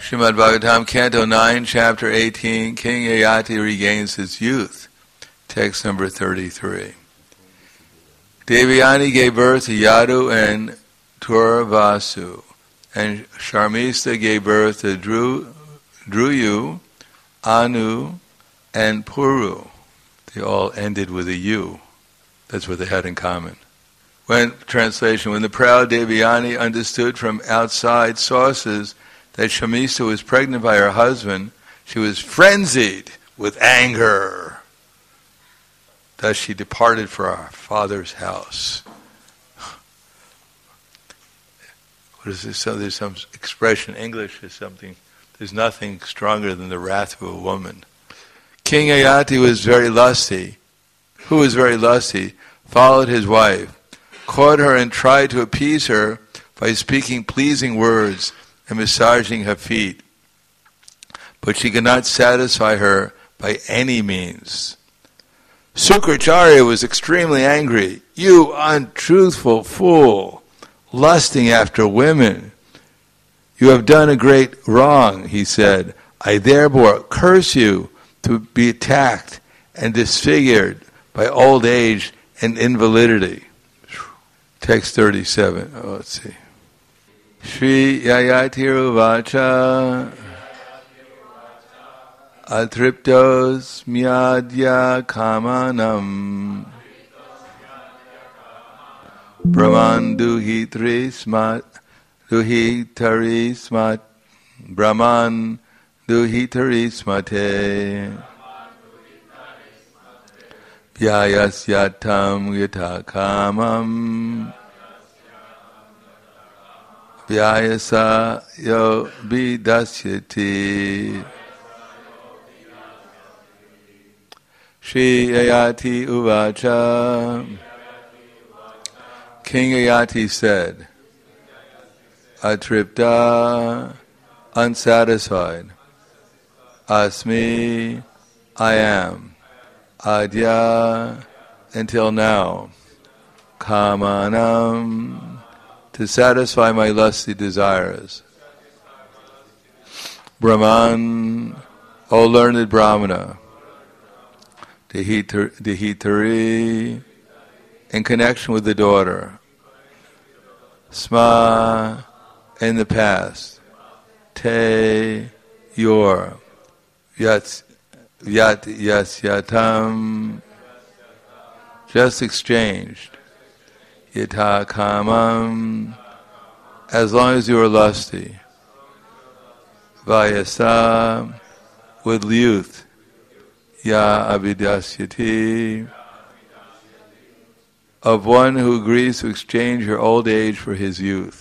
Srimad Bhagavatam, Canto 9, Chapter 18, King Yayati regains his youth. Text number 33. Devayani gave birth to Yadu and Turvasu, and Sharmista gave birth to Druyu, Anu, and Puru. They all ended with a U. That's what they had in common. Translation, when the proud Devayani understood from outside sources that Sharmista was pregnant by her husband, she was frenzied with anger. Thus she departed for her father's house. What is this? So there's some expression, English is something, there's nothing stronger than the wrath of a woman. King Yayati was very lusty. Who was very lusty? Followed his wife, caught her and tried to appease her by speaking pleasing words and massaging her feet. But she could not satisfy her by any means. Sukracharya was extremely angry. You untruthful fool, lusting after women. You have done a great wrong, he said. I therefore curse you to be attacked and disfigured by old age and invalidity. Text 37. Let's see. Shri Yayatiruvacha Atriptos Myadya Kamanam Brahman Duhitari Smat Brahman Duhitari Smate Vyayasyatam Yatakamam Vyayasa yo vidasyati. Shri Yayati Uvacha. King Yayati said, Atripta, unsatisfied. Asmi, I am. Adya, until now. Kamanam, to satisfy my lusty desires. Brahman, O learned Brahmana. Dihitari, in connection with the daughter. Sma, in the past. Te, your. Yasyatam, just exchanged. Yata kamam, as long as you are lusty. Vayasa, with youth. Ya avidasyati, of one who agrees to exchange her old age for his youth.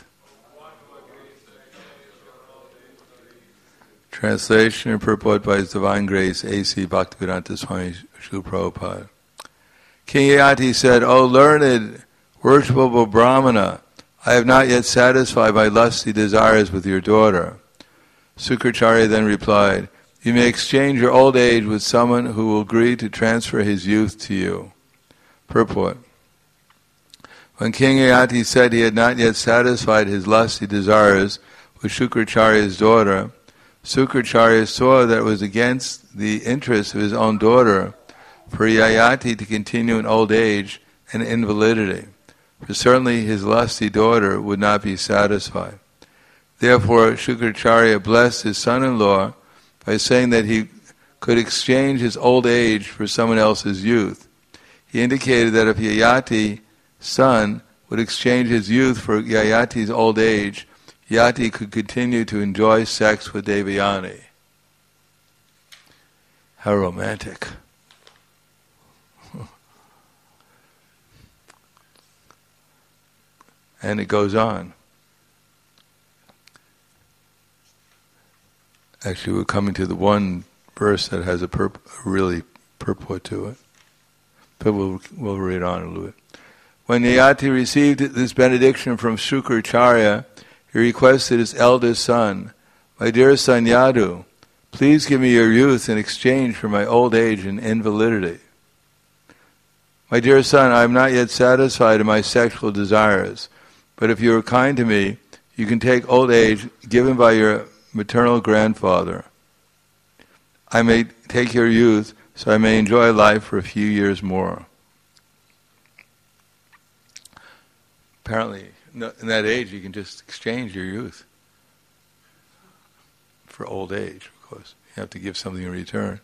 Translation and purport by His Divine Grace, A.C. Bhaktivedanta Swami Srila Prabhupada. King Yayati said, O learned, worshipable Brahmana, I have not yet satisfied my lusty desires with your daughter. Sukracharya then replied, you may exchange your old age with someone who will agree to transfer his youth to you. Purport. When King Yayati said he had not yet satisfied his lusty desires with Sukracharya's daughter, Sukracharya saw that it was against the interests of his own daughter for Yayati to continue in old age and invalidity, for certainly his lusty daughter would not be satisfied. Therefore, Sukracharya blessed his son-in-law by saying that he could exchange his old age for someone else's youth. He indicated that if Yayati's son would exchange his youth for Yayati's old age, Yayati could continue to enjoy sex with Devayani. How romantic. And it goes on. Actually, we're coming to the one verse that has a really purport to it. But we'll read on a little bit. When Yayati received this benediction from Sukracharya, he requested his eldest son, my dear son Yadu, please give me your youth in exchange for my old age and invalidity. My dear son, I am not yet satisfied in my sexual desires, but if you are kind to me, you can take old age given by your maternal grandfather. I may take your youth, so I may enjoy life for a few years more. Apparently, in that age, you can just exchange your youth for old age, of course. You have to give something in return.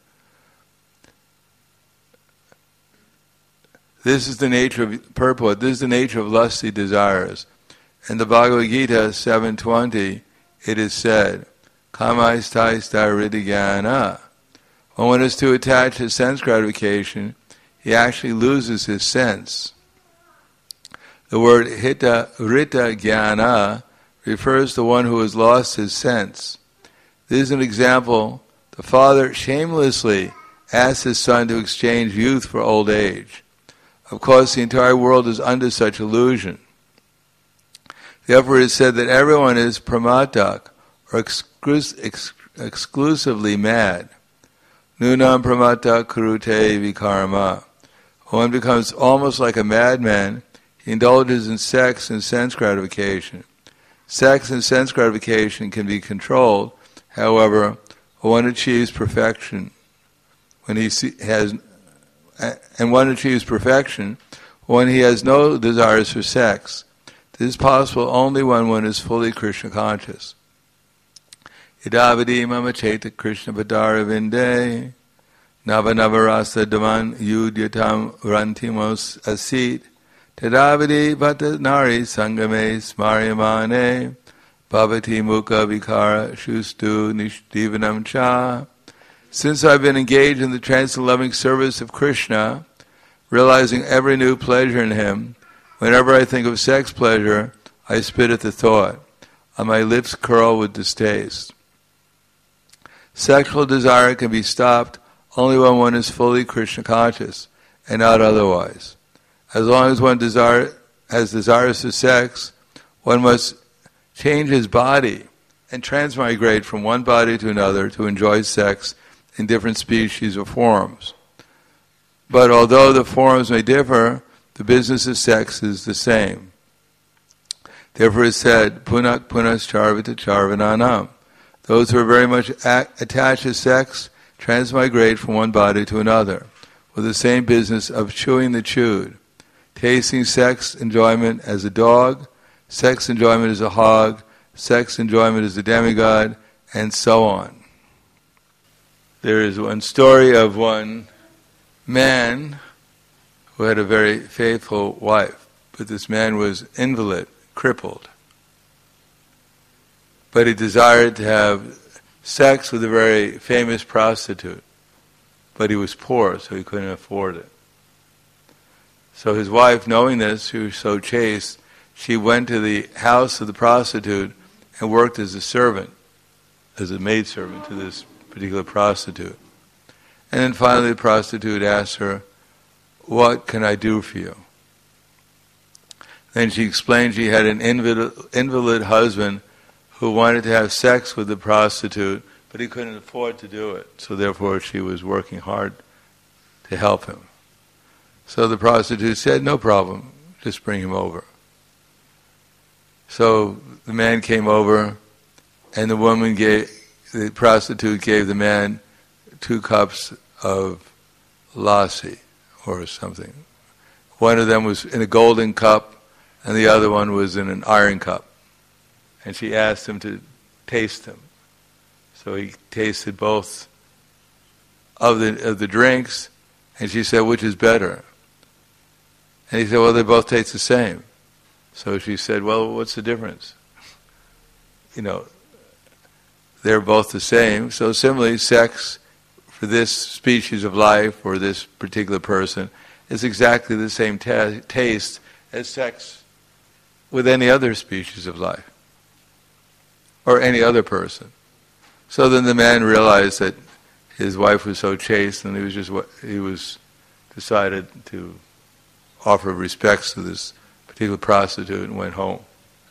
This is the nature of purport. This is the nature of lusty desires. In the Bhagavad Gita 7:20, it is said, Kamaisthaistaridhyana. When one is too attached to sense gratification, he actually loses his sense. The word rita jnana refers to one who has lost his sense. This is an example. The father shamelessly asks his son to exchange youth for old age. Of course, the entire world is under such illusion. Therefore, it is said that everyone is pramatak, or exclusively mad. Nunam pramata kurute vikarma. When one becomes almost like a madman, he indulges in sex and sense gratification. Sex and sense gratification can be controlled, however, when one achieves perfection. When he one achieves perfection when he has no desires for sex. This is possible only when one is fully Krishna conscious. Idavadi mama cheta Krishna padara vinde navanavarasa daman yudyatam rantimos asit tadavadi bhata nari sangame smaryamane bhavati mukha vikara shustu nishdivanam cha. Since I've been engaged in the transcendent loving service of Krishna, realizing every new pleasure in him, whenever I think of sex pleasure, I spit at the thought, and my lips curl with distaste. Sexual desire can be stopped only when one is fully Krishna conscious, and not otherwise. As long as one has desires for sex, one must change his body and transmigrate from one body to another to enjoy sex in different species or forms. But although the forms may differ, the business of sex is the same. Therefore it is said, Punak punas charvita charvananam. Those who are very much attached to sex transmigrate from one body to another, with the same business of chewing the chewed, tasting sex enjoyment as a dog, sex enjoyment as a hog, sex enjoyment as a demigod, and so on. There is one story of one man who had a very faithful wife, but this man was invalid, crippled. But he desired to have sex with a very famous prostitute, but he was poor, so he couldn't afford it. So his wife, knowing this, she was so chaste, she went to the house of the prostitute and worked as a servant, as a maidservant to this particular prostitute. And then finally the prostitute asked her, "What can I do for you?" Then she explained she had an invalid husband who wanted to have sex with the prostitute, but he couldn't afford to do it. So therefore she was working hard to help him. So the prostitute said, "No problem, just bring him over." So the man came over, and the prostitute gave the man 2 cups of lassi or something. One of them was in a golden cup, and the other one was in an iron cup. And she asked him to taste them. So he tasted both of the drinks, and she said, "Which is better?" And he said, "Well, they both taste the same." So she said, "Well, what's the difference? They're both the same." So similarly, sex for this species of life or this particular person is exactly the same taste as sex with any other species of life or any other person. So then the man realized that his wife was so chaste, and he was decided to offer respects to this particular prostitute and went home.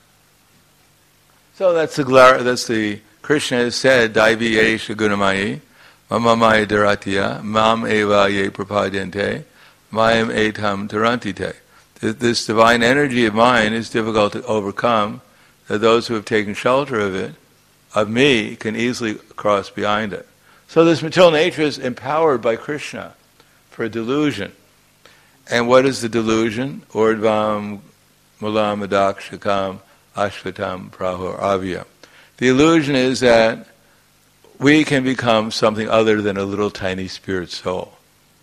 So that's the Krishna has said, Daivi Esha Gunamayi, Mamamaya Dharatya, Mam Eva Ye Prapadyante, Mayam Etam Tarantite. This divine energy of mine is difficult to overcome. That those who have taken shelter of it of me can easily cross behind it. So this material nature is empowered by Krishna for a delusion. And what is the delusion? Urdvam mulam adakshakam ashvatam prahur avya. The illusion is that we can become something other than a little tiny spirit soul.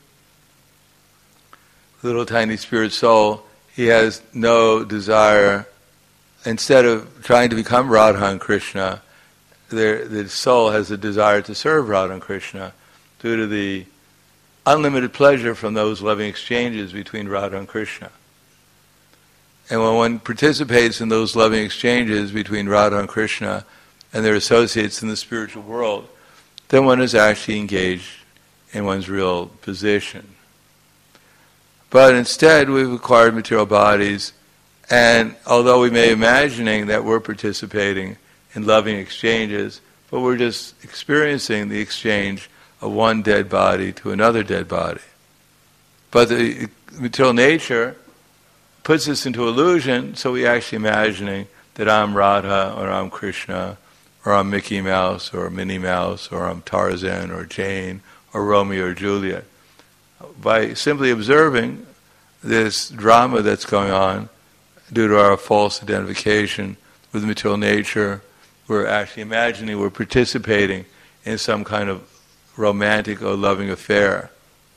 Little tiny spirit soul, he has no desire. Instead of trying to become Radha and Krishna, the soul has a desire to serve Radha and Krishna due to the unlimited pleasure from those loving exchanges between Radha and Krishna. And when one participates in those loving exchanges between Radha and Krishna and their associates in the spiritual world, then one is actually engaged in one's real position. But instead we've acquired material bodies, and although we may be imagining that we're participating in loving exchanges, but we're just experiencing the exchange of one dead body to another dead body. But the material nature puts us into illusion, so we're actually imagining that I'm Radha, or I'm Krishna, or I'm Mickey Mouse, or Minnie Mouse, or I'm Tarzan, or Jane, or Romeo or Juliet. By simply observing this drama that's going on due to our false identification with material nature, we're actually imagining we're participating in some kind of romantic or loving affair.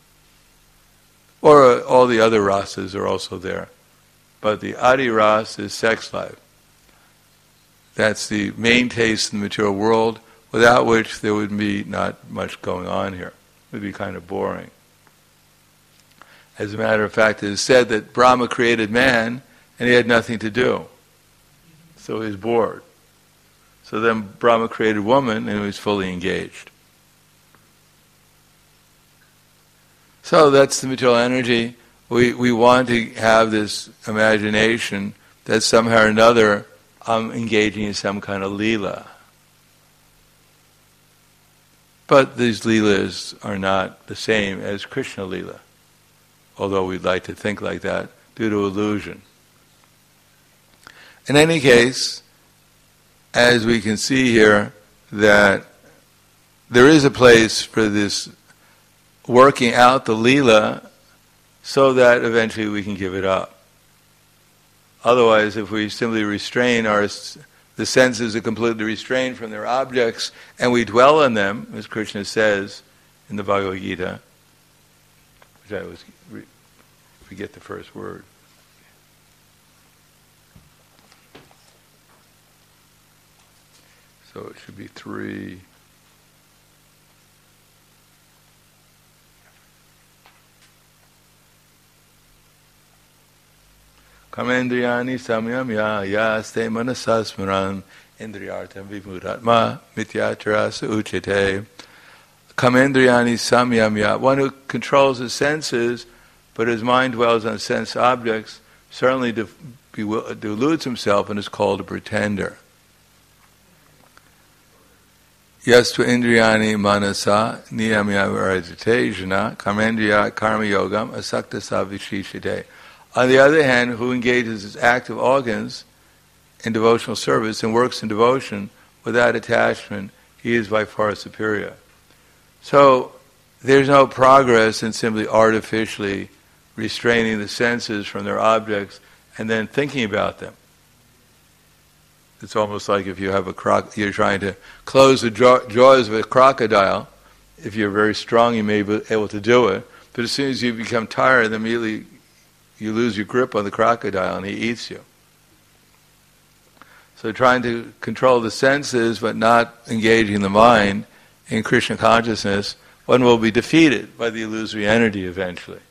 Or all the other rasas are also there. But the Adi Ras is sex life. That's the main taste in the material world, without which there would be not much going on here. It would be kind of boring. As a matter of fact, it is said that Brahma created man and he had nothing to do. So he was bored. So then Brahma created woman and he was fully engaged. So that's the material energy. We want to have this imagination that somehow or another I'm engaging in some kind of leela. But these leelas are not the same as Krishna leela, although we'd like to think like that due to illusion. In any case, as we can see here, that there is a place for this working out the leela so that eventually we can give it up. Otherwise, if we simply restrain the senses are completely restrained from their objects, and we dwell on them, as Krishna says in the Bhagavad Gita, which I always forget the first word. So it should be 3. Kamendriyani samyamya yaste manasasmaran indriyartam vimudatma mityacharasa uchite. Kamendriyani samyamya, one who controls his senses, but his mind dwells on sense objects, certainly deludes himself and is called a pretender. Yastu indriyani manasa niyamya varajate jana kamendriya karma yogam asakta savishishite. On the other hand, who engages his active organs in devotional service and works in devotion without attachment, he is by far superior. So there's no progress in simply artificially restraining the senses from their objects and then thinking about them. It's almost like if you have you're trying to close the jaws of a crocodile. If you're very strong, you may be able to do it. But as soon as you become tired, then immediately you lose your grip on the crocodile and he eats you. So trying to control the senses but not engaging the mind in Krishna consciousness, one will be defeated by the illusory energy eventually.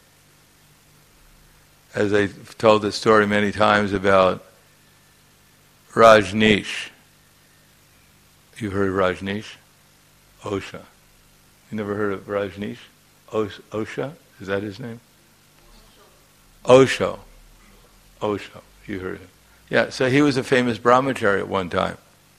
As I've told this story many times about Rajneesh. You've heard of Rajneesh? Osha. You never heard of Rajneesh? Osha? Is that his name? Osho. You heard him. Yeah, so he was a famous brahmachari at one time.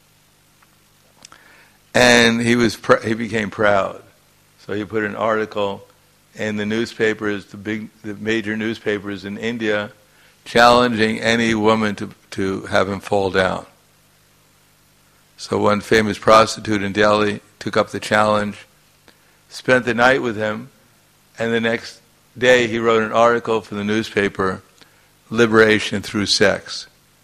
And he became proud. So he put an article in the newspapers, the major newspapers in India, challenging any woman to have him fall down. So one famous prostitute in Delhi took up the challenge, spent the night with him, and the next day he wrote an article for the newspaper, Liberation Through Sex.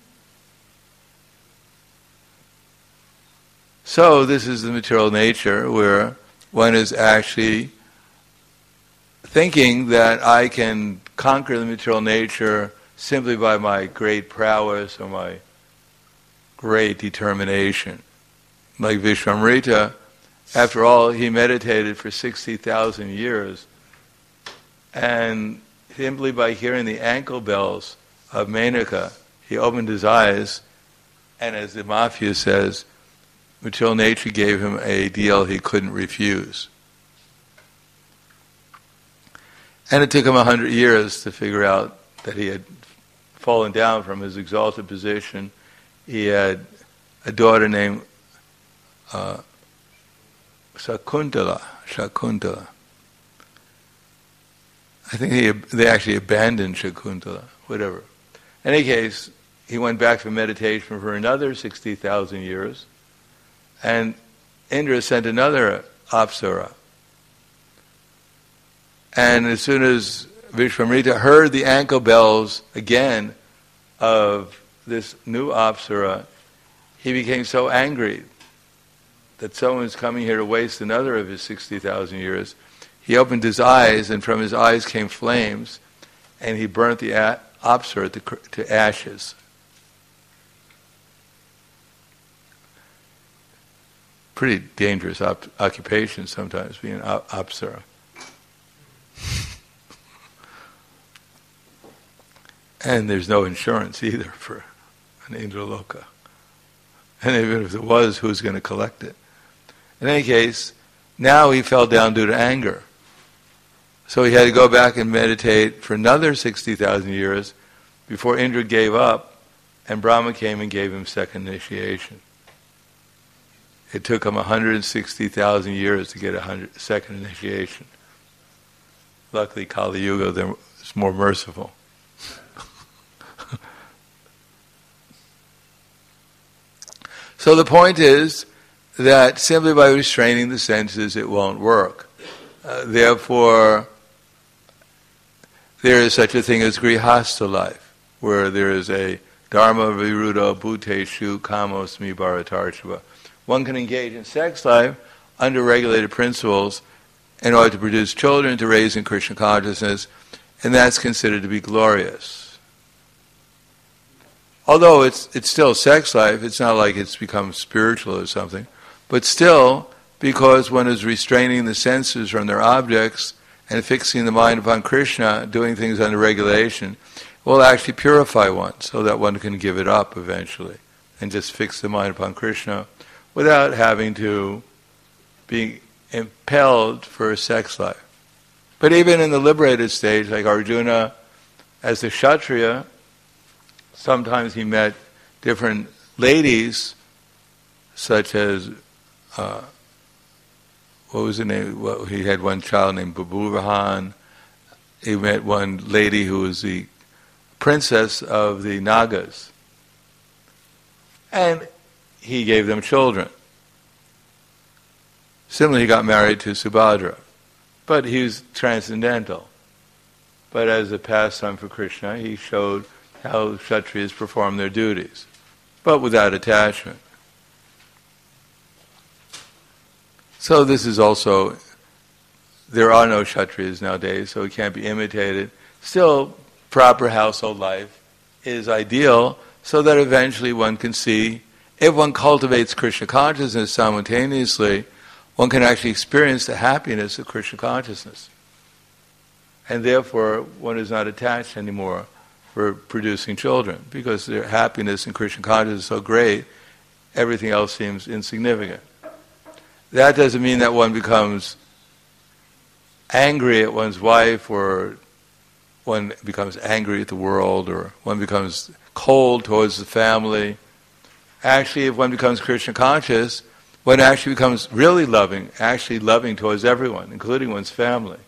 So this is the material nature where one is actually thinking that I can conquer the material nature simply by my great prowess or my great determination. Like Vishwamrita, after all, he meditated for 60,000 years, and simply by hearing the ankle bells of Menaka, he opened his eyes, and as the Mafia says, material nature gave him a deal he couldn't refuse. And it took him 100 years to figure out that he had fallen down from his exalted position. He had a daughter named Shakuntala. I think they actually abandoned Shakuntala, whatever. In any case, he went back to meditation for another 60,000 years, and Indra sent another Apsara. And as soon as Vishwamrita heard the ankle bells again of this new Apsara, he became so angry that someone's coming here to waste another of his 60,000 years. He opened his eyes, and from his eyes came flames, and he burnt the Apsara to ashes. Pretty dangerous occupation sometimes, being an Apsara. And there's no insurance either for an Indraloka. And even if there was, who's going to collect it? In any case, now he fell down due to anger. So he had to go back and meditate for another 60,000 years before Indra gave up, and Brahma came and gave him second initiation. It took him 160,000 years to get a second initiation. Luckily, Kali Yuga is more merciful. So the point is that simply by restraining the senses it won't work. Therefore, there is such a thing as grihastha life, where there is a dharma viruddha bhuteshu kamosmi bharatarshava. One can engage in sex life under regulated principles in order to produce children, to raise in Krishna consciousness, and that's considered to be glorious. Although it's still sex life, it's not like it's become spiritual or something, but still, because one is restraining the senses from their objects and fixing the mind upon Krishna, doing things under regulation, will actually purify one so that one can give it up eventually and just fix the mind upon Krishna without having to be impelled for a sex life. But even in the liberated stage, like Arjuna, as a Kshatriya, sometimes he met different ladies, such as, what was the name? Well, he had one child named Baburahan. He met one lady who was the princess of the Nagas. And he gave them children. Similarly, he got married to Subhadra. But he was transcendental. But as a pastime for Krishna, he showed how Kshatriyas perform their duties, but without attachment. So this is also, there are no Kshatriyas nowadays, so it can't be imitated. Still, proper household life is ideal, so that eventually one can see, if one cultivates Krishna consciousness simultaneously, one can actually experience the happiness of Krishna consciousness. And therefore, one is not attached anymore for producing children, because their happiness in Krishna consciousness is so great, everything else seems insignificant. That doesn't mean that one becomes angry at one's wife, or one becomes angry at the world, or one becomes cold towards the family. Actually, if one becomes Krishna conscious, one actually becomes really loving, actually loving towards everyone, including one's family.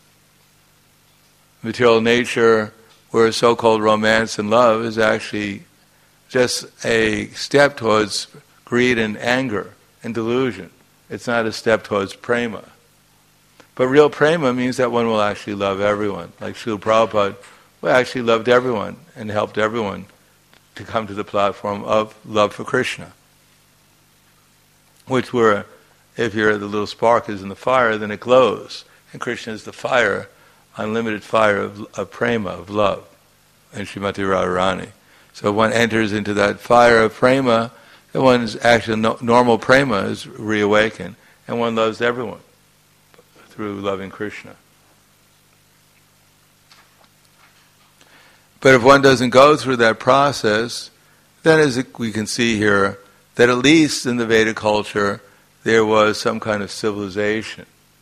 Material nature, where so-called romance and love is actually just a step towards greed and anger and delusion. It's not a step towards prema. But real prema means that one will actually love everyone. Like Srila Prabhupada, who actually loved everyone and helped everyone to come to the platform of love for Krishna. Which were, if the little spark is in the fire, then it glows. And Krishna is the fire, unlimited fire of prema, of love, and Srimati Radharani. So one enters into that fire of prema, and one's actual normal prema is reawakened, and one loves everyone through loving Krishna. But if one doesn't go through that process, then as we can see here, that at least in the Vedic culture, there was some kind of civilization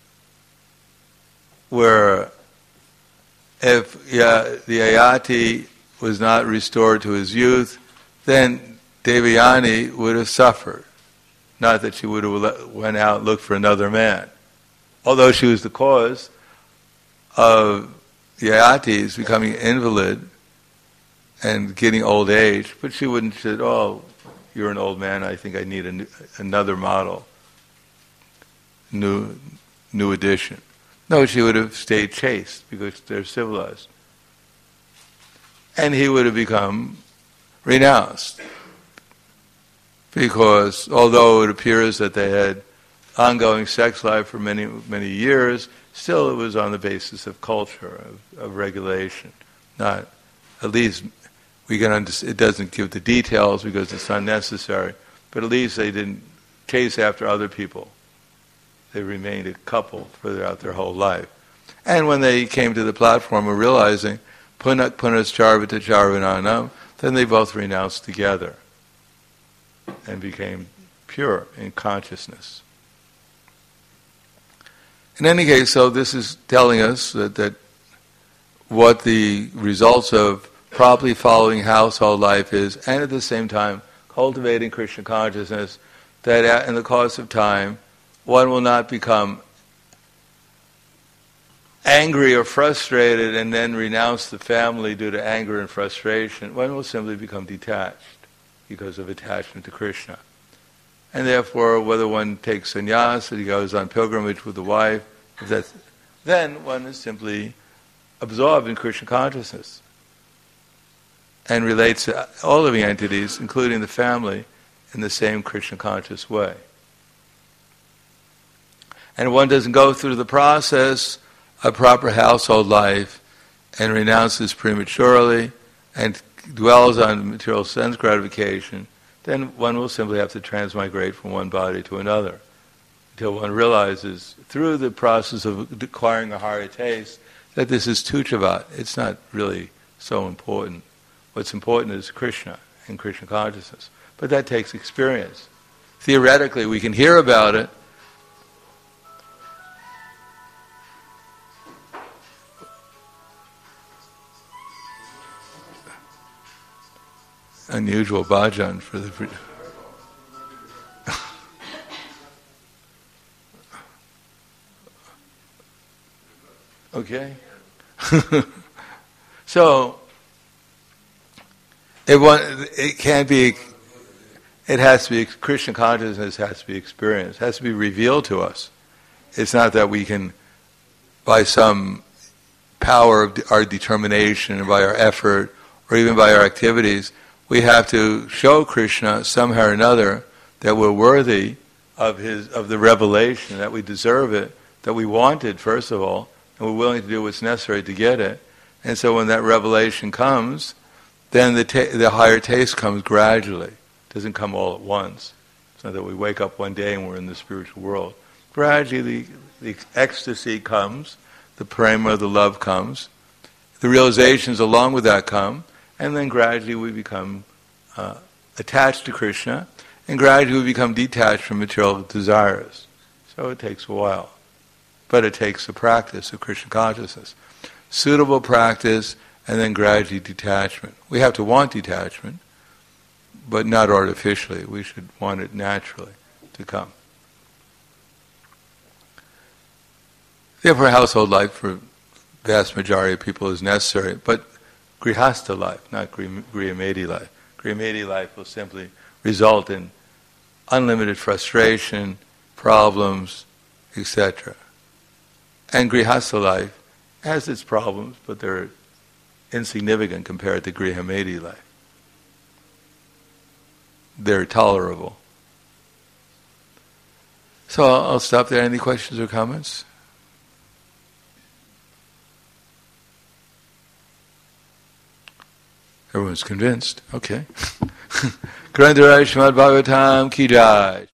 where if the Yayati was not restored to his youth, then Devayani would have suffered. Not that she would have went out and looked for another man. Although she was the cause of Yayati's becoming invalid and getting old age, but she wouldn't have said, oh, you're an old man, I think I need another model, new edition. No, she would have stayed chaste because they're civilized. And he would have become renounced. Because although it appears that they had ongoing sex life for many, many years, still it was on the basis of culture, of regulation. Not, at least we can understand, it doesn't give the details because it's unnecessary, but at least they didn't chase after other people. They remained a couple throughout their whole life. And when they came to the platform of realizing Punak Punas Charvata Charvananam, then they both renounced together and became pure in consciousness. In any case, so this is telling us that what the results of properly following household life is, and at the same time cultivating Krishna consciousness, that in the course of time, one will not become angry or frustrated and then renounce the family due to anger and frustration. One will simply become detached because of attachment to Krishna. And therefore, whether one takes sannyas or he goes on pilgrimage with the wife, then one is simply absorbed in Krishna consciousness and relates to all living entities, including the family, in the same Krishna conscious way. And one doesn't go through the process of proper household life and renounces prematurely and dwells on material sense gratification, then one will simply have to transmigrate from one body to another until one realizes through the process of acquiring a higher taste that this is tuchavat. It's not really so important. What's important is Krishna and Krishna consciousness. But that takes experience. Theoretically, we can hear about it. Unusual bhajan for the... Okay? So, it can't be, it has to be, Krishna consciousness has to be experienced, has to be revealed to us. It's not that we can, by some power of our determination, and by our effort, or even by our activities, we have to show Krishna somehow or another that we're worthy of the revelation, that we deserve it, that we want it, first of all, and we're willing to do what's necessary to get it. And so when that revelation comes, then the higher taste comes gradually. It doesn't come all at once. It's not that we wake up one day and we're in the spiritual world. Gradually the ecstasy comes, the prema, the love comes, the realizations along with that come, and then gradually we become attached to Krishna, and gradually we become detached from material desires. So it takes a while. But it takes the practice of Krishna consciousness. Suitable practice, and then gradually detachment. We have to want detachment, but not artificially. We should want it naturally to come. Therefore, household life for vast majority of people is necessary, but grihastha life, not grihamedi life. Grihamedi life will simply result in unlimited frustration, problems, etc. And Grihastha life has its problems, but they're insignificant compared to Grihamedi life. They're tolerable. So I'll stop there. Any questions or comments? Everyone's convinced. Okay. Grantharaj Srimad Bhagavatam Ki Jai.